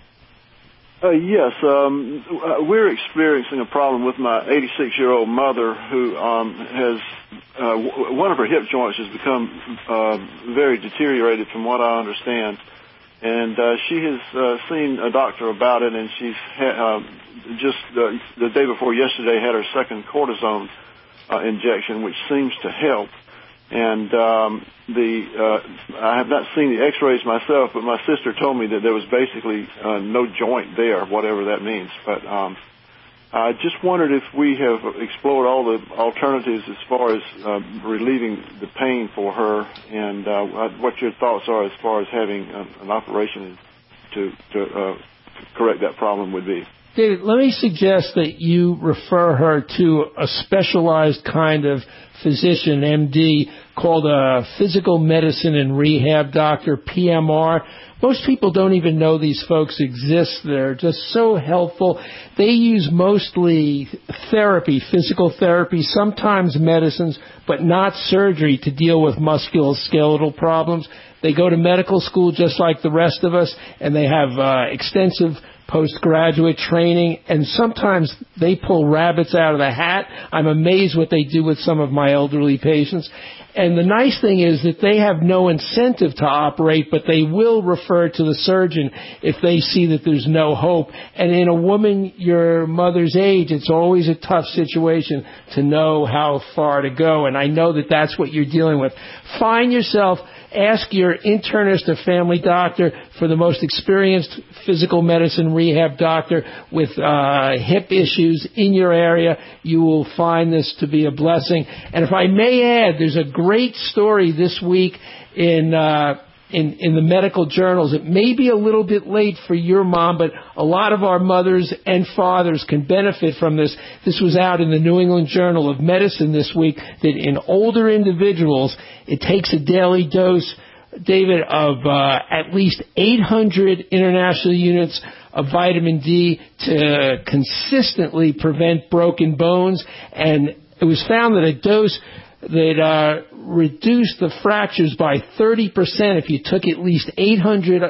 [SPEAKER 11] Uh, yes, um, we're experiencing a problem with my eighty-six-year-old mother who um, has, uh, w- one of her hip joints has become uh, very deteriorated from what I understand. And uh, she has uh, seen a doctor about it, and she's ha- uh, just uh, the day before yesterday had her second cortisone uh, injection, which seems to help. And um, the uh, I have not seen the X-rays myself, but my sister told me that there was basically uh, no joint there, whatever that means. But um, I just wondered if we have explored all the alternatives as far as uh, relieving the pain for her, and uh, what your thoughts are as far as having an, an operation to, to uh, correct that problem would be.
[SPEAKER 2] David, let me suggest that you refer her to a specialized kind of physician, M D, called a physical medicine and rehab doctor, P M R. Most people don't even know these folks exist. They're just so helpful. They use mostly therapy, physical therapy, sometimes medicines, but not surgery to deal with musculoskeletal problems. They go to medical school just like the rest of us, and they have uh, extensive postgraduate training, and sometimes they pull rabbits out of the hat. I'm amazed what they do with some of my elderly patients. And the nice thing is that they have no incentive to operate, but they will refer to the surgeon if they see that there's no hope. And in a woman your mother's age, it's always a tough situation to know how far to go. And I know that that's what you're dealing with. Find yourself, ask your internist or family doctor for the most experienced physical medicine rehab doctor with uh, hip issues in your area. You will find this to be a blessing. And if I may add, there's a great story this week in uh, in, in the medical journals. It may be a little bit late for your mom, but a lot of our mothers and fathers can benefit from this. This was out in the New England Journal of Medicine this week, that in older individuals, it takes a daily dose, David, of uh, at least eight hundred international units of vitamin D to consistently prevent broken bones. And it was found that a dose that uh, reduced the fractures by thirty percent if you took at least eight hundred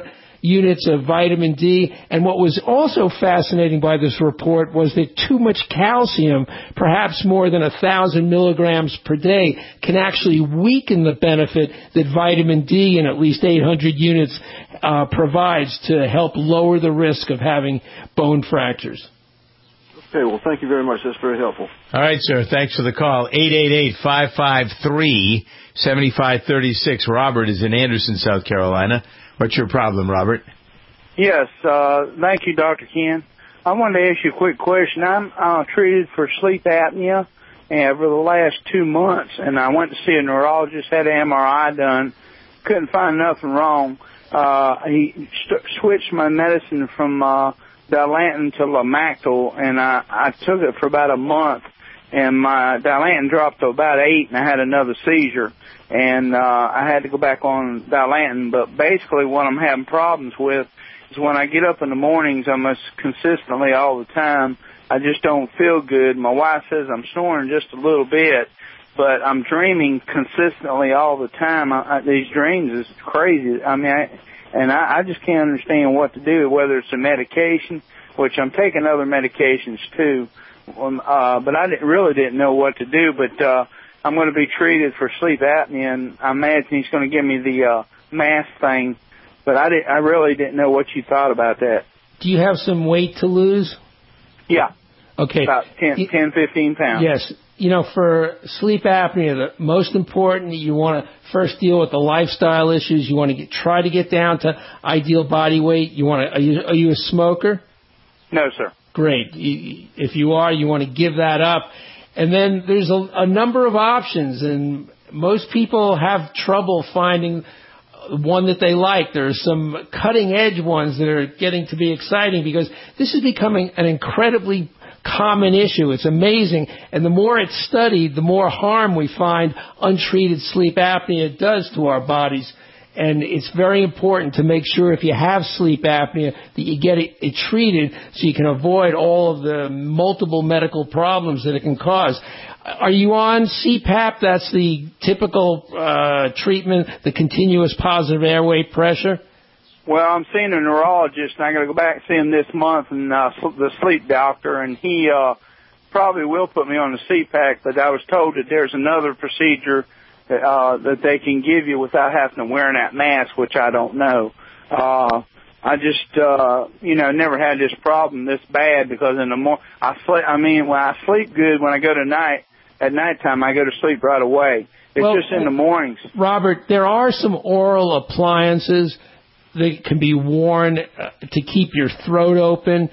[SPEAKER 2] units of vitamin D. And what was also fascinating by this report was that too much calcium, perhaps more than a thousand milligrams per day, can actually weaken the benefit that vitamin D in at least eight hundred units uh, provides to help lower the risk of having bone fractures.
[SPEAKER 11] Okay, well, thank you very much. That's very helpful.
[SPEAKER 1] All right, sir. Thanks for the call. eight eight eight, five five three, seven five three six. Robert is in Anderson, South Carolina. What's your problem, Robert?
[SPEAKER 12] Yes, uh, thank you, Doctor Ken. I wanted to ask you a quick question. I'm uh, treated for sleep apnea and for the last two months, and I went to see a neurologist, had an M R I done, couldn't find nothing wrong. Uh, he st- switched my medicine from uh, Dilantin to Lamictal, and I, I took it for about a month, and my Dilantin dropped to about eight, and I had another seizure, and uh, I had to go back on Dilantin. But basically what I'm having problems with is when I get up in the mornings, almost consistently all the time, I just don't feel good. My wife says I'm snoring just a little bit, but I'm dreaming consistently all the time. I, I, these dreams is crazy. I mean, I, and I, I just can't understand what to do, whether it's a medication, which I'm taking other medications too, um, uh, but I didn't, really didn't know what to do. But uh, I'm going to be treated for sleep apnea, and I imagine he's going to give me the uh, mask thing, but I, did, I really didn't know what you thought about that.
[SPEAKER 2] Do you have some weight to lose?
[SPEAKER 12] Yeah.
[SPEAKER 2] Okay.
[SPEAKER 12] About ten, ten, fifteen pounds.
[SPEAKER 2] Yes. You know, for sleep apnea, the most important, you want to first deal with the lifestyle issues. You want to get, try to get down to ideal body weight. You want to, are you, are you a smoker?
[SPEAKER 12] No, sir.
[SPEAKER 2] Great. You, if you are, you want to give that up. And then there's a, a number of options, and most people have trouble finding one that they like. There are some cutting-edge ones that are getting to be exciting because this is becoming an incredibly common issue. It's amazing. And the more it's studied, the more harm we find untreated sleep apnea does to our bodies. And it's very important to make sure if you have sleep apnea that you get it, it treated so you can avoid all of the multiple medical problems that it can cause. Are you on C PAP? That's the typical uh, treatment, the continuous positive airway pressure?
[SPEAKER 12] Well, I'm seeing a neurologist, and I'm going to go back and see him this month, and uh, the sleep doctor, and he uh, probably will put me on the C PAP, but I was told that there's another procedure that, uh, that they can give you without having to wear that mask, which I don't know. Uh, I just, uh, you know, never had this problem this bad because in the mor- I sleep, I mean, when I sleep good when I go to night, at nighttime I go to sleep right away. It's
[SPEAKER 2] well,
[SPEAKER 12] just in the mornings.
[SPEAKER 2] Robert, there are some oral appliances that can be worn uh, to keep your throat open.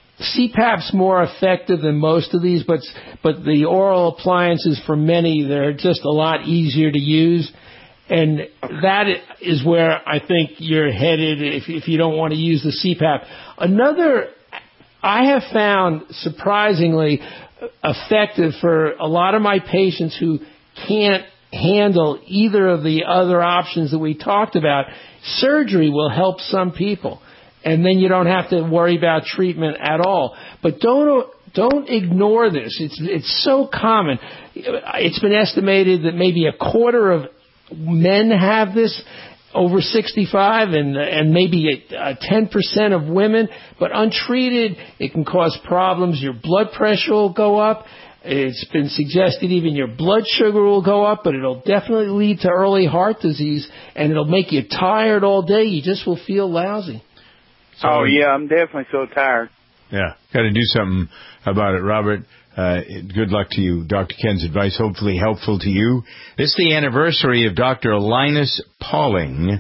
[SPEAKER 2] C PAP's more effective than most of these, but but the oral appliances for many, they're just a lot easier to use. And that is where I think you're headed if, if you don't want to use the C PAP. Another, I have found surprisingly effective for a lot of my patients who can't handle either of the other options that we talked about. Surgery will help some people, and then you don't have to worry about treatment at all. But don't don't ignore this. It's it's so common. It's been estimated that maybe a quarter of men have this over sixty-five, and and maybe ten percent of women. But untreated, it can cause problems. Your blood pressure will go up. It's been suggested even your blood sugar will go up, but it'll definitely lead to early heart disease, and it'll make you tired all day. You just will feel lousy.
[SPEAKER 12] So, oh, yeah, I'm definitely so tired.
[SPEAKER 1] Yeah, got to do something about it, Robert. Uh, good luck to you. Doctor Ken's advice, hopefully helpful to you. This is the anniversary of Doctor Linus Pauling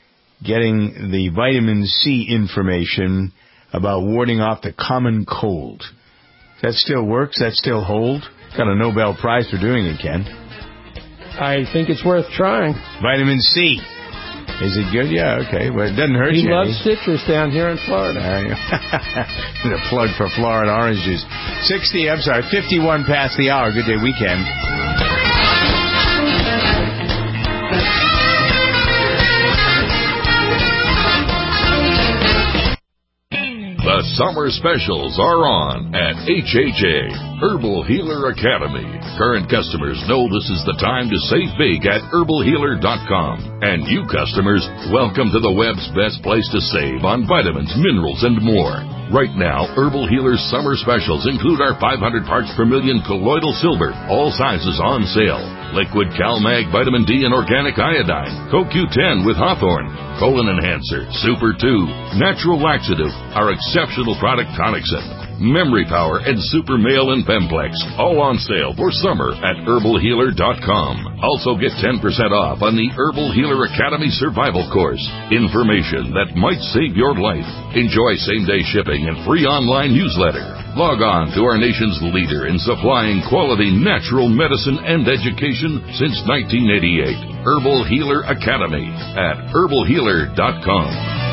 [SPEAKER 1] getting the vitamin C information about warding off the common cold. That still works? That still hold? Got a Nobel Prize for doing it, Ken.
[SPEAKER 2] I think it's worth trying.
[SPEAKER 1] Vitamin C. Is it good? Yeah, okay. Well, it doesn't hurt
[SPEAKER 2] he
[SPEAKER 1] you.
[SPEAKER 2] He loves citrus down here in Florida.
[SPEAKER 1] A plug for Florida orange juice. sixty, I'm sorry, fifty-one past the hour. Good day weekend.
[SPEAKER 13] The summer specials are on at H H A, Herbal Healer Academy. Current customers know this is the time to save big at herbal healer dot com. And new customers, welcome to the web's best place to save on vitamins, minerals, and more. Right now, Herbal Healer's summer specials include our five hundred parts per million colloidal silver, all sizes on sale. Liquid CalMag Vitamin D and Organic Iodine, Co Q ten with Hawthorne, Colon Enhancer, Super two, Natural Laxative, our exceptional product Tonicsyn, Memory Power, and Super Male and Femplex, all on sale for summer at herbal healer dot com. Also get ten percent off on the Herbal Healer Academy Survival Course. Information that might save your life. Enjoy same-day shipping and free online newsletter. Log on to our nation's leader in supplying quality natural medicine and education since nineteen eighty-eight. Herbal Healer Academy at herbal healer dot com.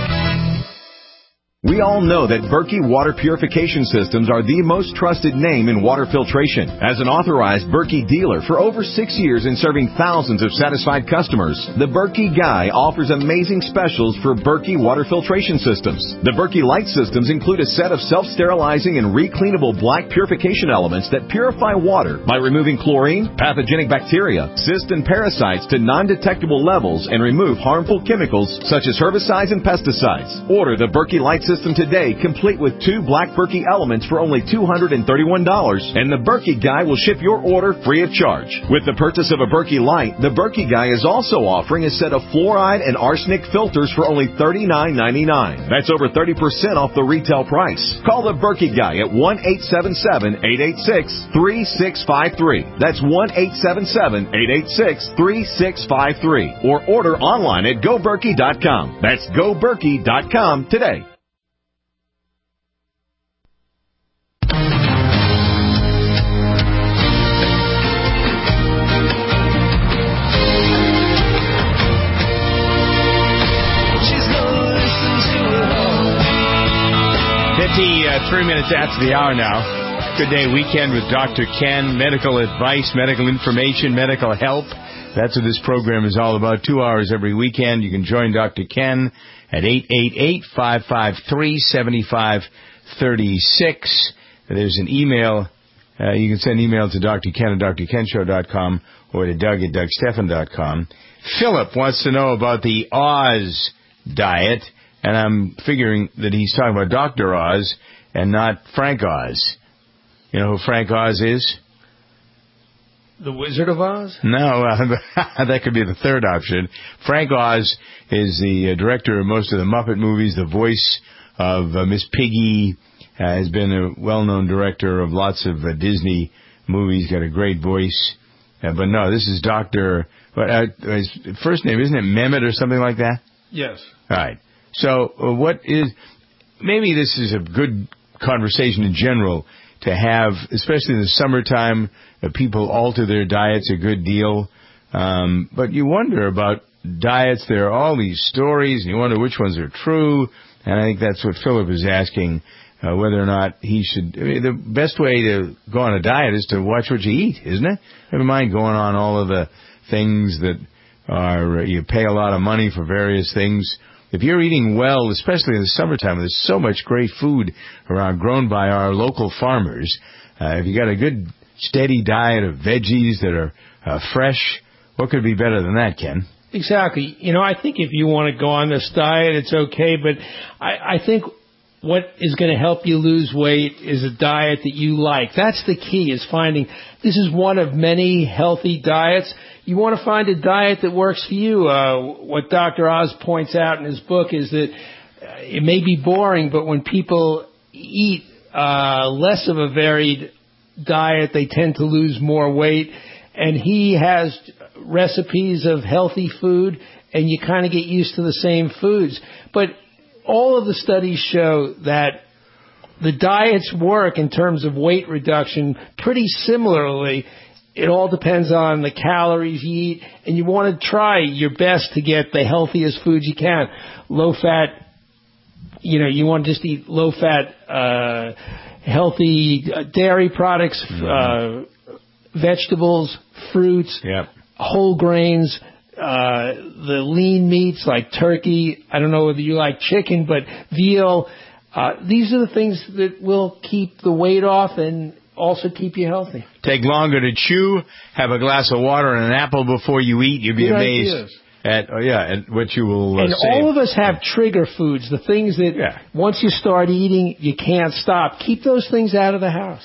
[SPEAKER 14] We all know that Berkey Water Purification Systems are the most trusted name in water filtration. As an authorized Berkey dealer for over six years and serving thousands of satisfied customers, the Berkey Guy offers amazing specials for Berkey Water Filtration Systems. The Berkey Light Systems include a set of self-sterilizing and recleanable black purification elements that purify water by removing chlorine, pathogenic bacteria, cysts, and parasites to non-detectable levels and remove harmful chemicals such as herbicides and pesticides. Order the Berkey Light System today, complete with two black Berkey elements for only two hundred thirty-one dollars, and the Berkey Guy will ship your order free of charge. With the purchase of a Berkey Light, the Berkey Guy is also offering a set of fluoride and arsenic filters for only thirty-nine ninety-nine. That's over thirty percent off the retail price. Call the Berkey Guy at one eight seven seven, eight eight six, three six five three. That's one eight seven seven, eight eight six, three six five three. Or order online at go berkey dot com. That's go berkey dot com today.
[SPEAKER 1] fifty-three minutes after the hour now. Good Day Weekend with Doctor Ken. Medical advice, medical information, medical help. That's what this program is all about. Two hours every weekend. You can join Doctor Ken at eight eight eight, five five three, seven five three six. There's an email. Uh, you can send an email to Doctor Ken at d r ken show dot com or to Doug at doug stephan dot com. Philip wants to know about the Oz diet. And I'm figuring that he's talking about Doctor Oz and not Frank Oz. You know who Frank Oz is?
[SPEAKER 2] The Wizard of Oz?
[SPEAKER 1] No, uh, that could be the third option. Frank Oz is the uh, director of most of the Muppet movies, the voice of uh, Miss Piggy, uh, has been a well-known director of lots of uh, Disney movies, got a great voice. Uh, but no, this is Doctor But, uh, his first name, isn't it Mehmet or something like that?
[SPEAKER 2] Yes.
[SPEAKER 1] All right. So uh, what is, maybe this is a good conversation in general to have, especially in the summertime, uh, people alter their diets a good deal. Um, but you wonder about diets. There are all these stories, and you wonder which ones are true. And I think that's what Philip is asking, uh, whether or not he should. I mean, the best way to go on a diet is to watch what you eat, isn't it? Never mind going on all of the things that are, you pay a lot of money for various things. If you're eating well, especially in the summertime, there's so much great food around grown by our local farmers. Uh, if you got a good, steady diet of veggies that are uh, fresh, what could be better than that, Ken?
[SPEAKER 2] Exactly. You know, I think if you want to go on this diet, it's okay. But I, I think what is going to help you lose weight is a diet that you like. That's the key, is finding this is one of many healthy diets. You want to find a diet that works for you. Uh, what Doctor Oz points out in his book is that uh, it may be boring, but when people eat uh, less of a varied diet, they tend to lose more weight. And he has recipes of healthy food, and you kind of get used to the same foods. But all of the studies show that the diets work in terms of weight reduction pretty similarly. It all depends on the calories you eat, and you want to try your best to get the healthiest foods you can. Low-fat, you know, you want to just eat low-fat, uh, healthy dairy products, mm-hmm. uh, vegetables, fruits,
[SPEAKER 1] yep.
[SPEAKER 2] whole grains, uh, the lean meats like turkey. I don't know whether you like chicken, but veal. Uh, these are the things that will keep the weight off and also keep you healthy.
[SPEAKER 1] Take longer to chew. Have a glass of water and an apple before you eat. You'll be
[SPEAKER 2] Good
[SPEAKER 1] amazed
[SPEAKER 2] ideas.
[SPEAKER 1] at oh yeah at what you will uh,
[SPEAKER 2] and
[SPEAKER 1] save.
[SPEAKER 2] all of us have trigger foods, the things that
[SPEAKER 1] yeah.
[SPEAKER 2] once you start eating, you can't stop. Keep those things out of the house.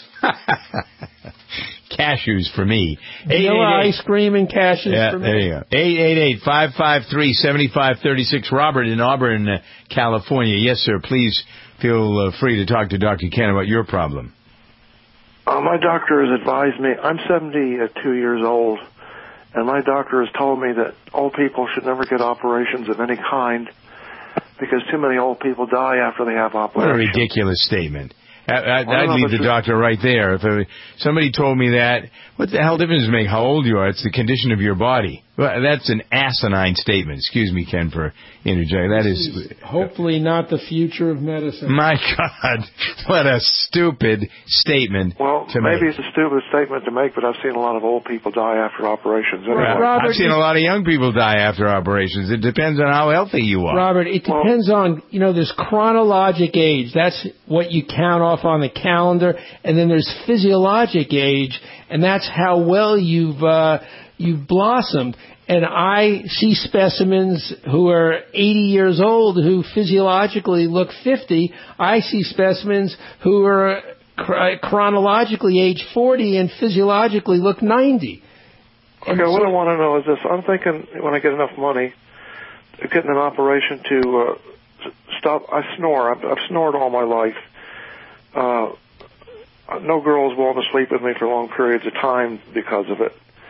[SPEAKER 1] Cashews for me.
[SPEAKER 2] Vanilla ice cream and cashews
[SPEAKER 1] yeah,
[SPEAKER 2] for me.
[SPEAKER 1] There you go. eight eight eight, five five three, seven five three six. Robert in Auburn, uh, California. Yes, sir. Please feel uh, free to talk to Doctor Ken about your problem.
[SPEAKER 15] Uh, my doctor has advised me, I'm seventy-two years old, and my doctor has told me that old people should never get operations of any kind because too many old people die after they have operations.
[SPEAKER 1] What a ridiculous statement. I, I, I'd
[SPEAKER 15] know,
[SPEAKER 1] leave the doctor right there. If uh, somebody told me that, what the hell difference does it make how old you are? It's the condition of your body. Well, that's an asinine statement. Excuse me, Ken, for interjecting. That is...
[SPEAKER 2] Hopefully not the future of medicine.
[SPEAKER 1] My God, what a stupid statement
[SPEAKER 15] well,
[SPEAKER 1] to
[SPEAKER 15] maybe
[SPEAKER 1] make.
[SPEAKER 15] it's a stupid statement to make, but I've seen a lot of old people die after operations. Anyway.
[SPEAKER 2] Robert,
[SPEAKER 1] I've seen a lot of young people die after operations. It depends on how healthy you are.
[SPEAKER 2] Robert, it depends well, on, you know, there's chronologic age. That's what you count off on the calendar. And then there's physiologic age, and that's how well you've... Uh, You've blossomed, and I see specimens who are eighty years old who physiologically look fifty. I see specimens who are chronologically age forty and physiologically look ninety.
[SPEAKER 15] Okay, so, what I want to know is this. I'm thinking when I get enough money, getting an operation to uh, stop. I snore. I've, I've snored all my life. Uh, no girl is willing to sleep with me for long periods of time because of it.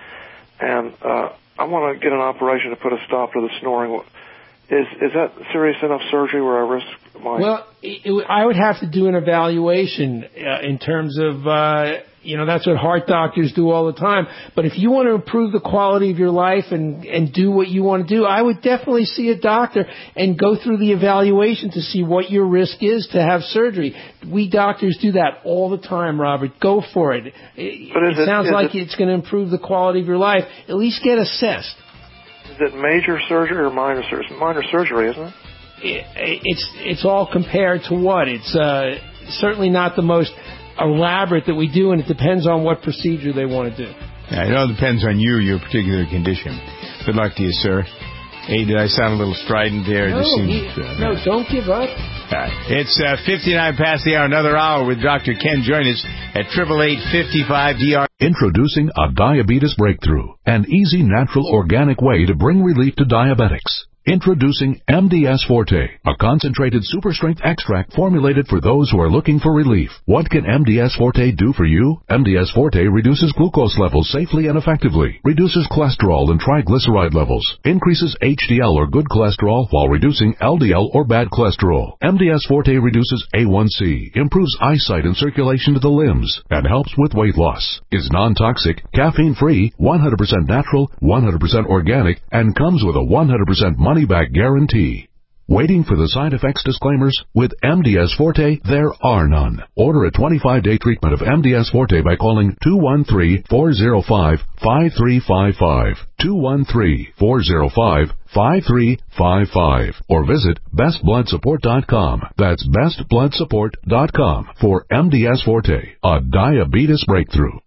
[SPEAKER 15] And uh, I want to get an operation to put a stop to the snoring. Is is that serious enough surgery where I risk my...
[SPEAKER 2] Well, it, it, I would have to do an evaluation uh, in terms of, uh, you know, that's what heart doctors do all the time. But if you want to improve the quality of your life and, and do what you want to do, I would definitely see a doctor and go through the evaluation to see what your risk is to have surgery. We doctors do that all the time, Robert. Go for it. It,
[SPEAKER 15] but is
[SPEAKER 2] it
[SPEAKER 15] it
[SPEAKER 2] sounds like
[SPEAKER 15] it,
[SPEAKER 2] it's going to improve the quality of your life. At least get assessed.
[SPEAKER 15] Is it major surgery or minor surgery? Minor surgery, isn't it?
[SPEAKER 2] it it's it's all compared to what? It's uh, certainly not the most elaborate that we do, and it depends on what procedure they want to do.
[SPEAKER 1] Yeah, it all depends on you, your particular condition. Good luck to you, sir. Hey, did I sound a little strident there?
[SPEAKER 2] No,
[SPEAKER 1] it just seems,
[SPEAKER 2] he,
[SPEAKER 1] uh,
[SPEAKER 2] no, don't give up.
[SPEAKER 1] Uh, it's uh, fifty-nine past the hour. Another hour with Doctor Ken. Join us at eight eight eight, fifty-five D R.
[SPEAKER 16] Introducing a diabetes breakthrough, an easy, natural, organic way to bring relief to diabetics. Introducing M D S Forte, a concentrated super-strength extract formulated for those who are looking for relief. What can M D S Forte do for you? M D S Forte reduces glucose levels safely and effectively, reduces cholesterol and triglyceride levels, increases H D L or good cholesterol while reducing L D L or bad cholesterol. M D S Forte reduces A one C, improves eyesight and circulation to the limbs, and helps with weight loss. Is non-toxic, caffeine-free, one hundred percent natural, one hundred percent organic, and comes with a one hundred percent money-back guarantee. Waiting for the side effects disclaimers? With M D S Forte, there are none. Order a twenty-five day treatment of M D S Forte by calling two one three, four zero five, five three five five, two one three, four zero five, five three five five, or visit best blood support dot com. That's best blood support dot com for M D S Forte, a diabetes breakthrough.